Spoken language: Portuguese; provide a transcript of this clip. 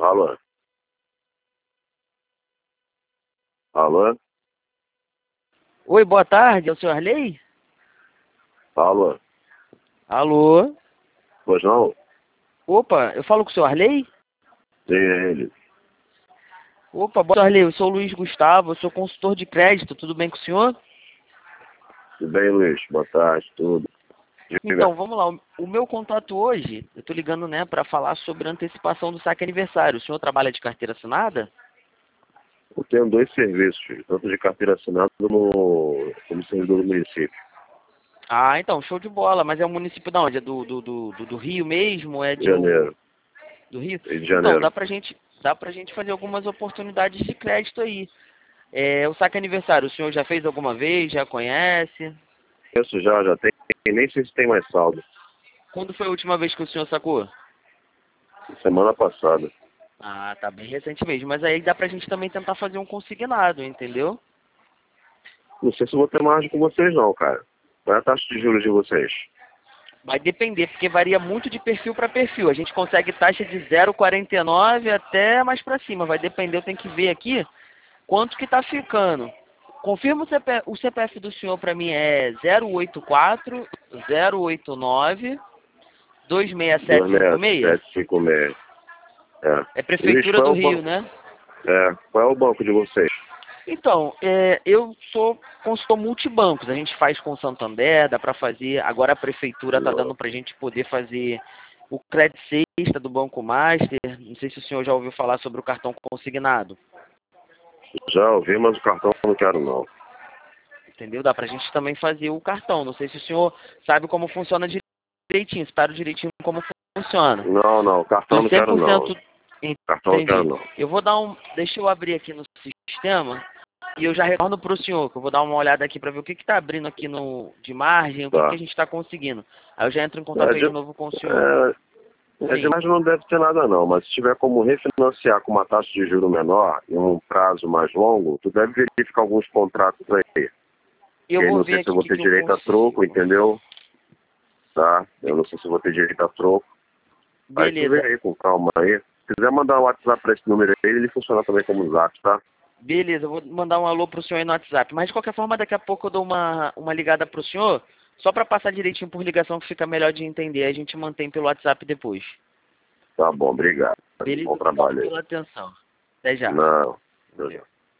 Alô? Alô? Oi, boa tarde, é o senhor Arley? Alô? Alô? Pois não? Opa, eu falo com o senhor Arley? Sim, é ele. Opa, boa tarde, Arley, eu sou o Luiz Gustavo, eu sou consultor de crédito, tudo bem com o senhor? Tudo bem, Luiz? Boa tarde, tudo. Diga. Então, vamos lá, o meu contato hoje, eu tô ligando, né, para falar sobre a antecipação do saque aniversário. O senhor trabalha de carteira assinada? Eu tenho dois serviços, filho, tanto de carteira assinada como servidor do município. Ah, então, show de bola, mas é o município da onde? É do Rio mesmo? É Rio de Janeiro. do Rio? Rio de Então, Janeiro. dá pra gente fazer algumas oportunidades de crédito aí. É, o saque aniversário, o senhor já fez alguma vez? Já conhece? Isso já tem, nem sei se tem mais saldo. Quando foi a última vez que o senhor sacou? Semana passada. Ah, tá bem recente mesmo. Mas aí dá pra gente também tentar fazer um consignado, entendeu? Não sei se vou ter margem com vocês não, cara. Qual é a taxa de juros de vocês? Vai depender, porque varia muito de perfil para perfil. A gente consegue taxa de 0,49 até mais para cima. Vai depender, eu tenho que ver aqui quanto que tá ficando. Confirma o CPF do senhor para mim é 084 089 26756. 26756. É. É Luiz, Prefeitura qual é do o Rio, banco? né? Qual é o banco de vocês? Então, eu sou consultor multibancos. A gente faz com o Santander, dá para fazer. Agora a prefeitura está dando para a gente poder fazer o Credit Sexta do Banco Master. Não sei se o senhor já ouviu falar sobre o cartão consignado. Já ouvi, mas o cartão eu não quero não. Entendeu? Dá para a gente também fazer o cartão. Não sei se o senhor sabe como funciona direitinho, espero direitinho como funciona. Não, cartão Tô não quero não. 100% Cartão não quero entendi. não. Eu vou dar um. Deixa eu abrir aqui no sistema. E eu já retorno para o senhor, que eu vou dar uma olhada aqui para ver o que está abrindo aqui de margem, o que Tá. a gente está conseguindo. Aí eu já entro em contato aí de novo com o senhor. Sim. Demais não deve ter nada não, mas se tiver como refinanciar com uma taxa de juro menor e um prazo mais longo, tu deve verificar alguns contratos aí. Eu Que aí vou não ver sei se aqui eu o vou que, ter que eu direito a troco, consigo. entendeu? Tá? Eu não sei se eu vou ter direito a troco. Aí tu vê Beleza. aí com calma aí. Se quiser mandar um WhatsApp para esse número aí, ele funciona também como Zap, tá? Beleza, eu vou mandar um alô pro senhor aí no WhatsApp. Mas de qualquer forma, daqui a pouco eu dou uma ligada pro senhor, só para passar direitinho por ligação que fica melhor de entender. A gente mantém pelo WhatsApp depois. Tá bom, obrigado. Bom Beleza? Obrigado trabalho aí. pela atenção. Até já. Não. Valeu.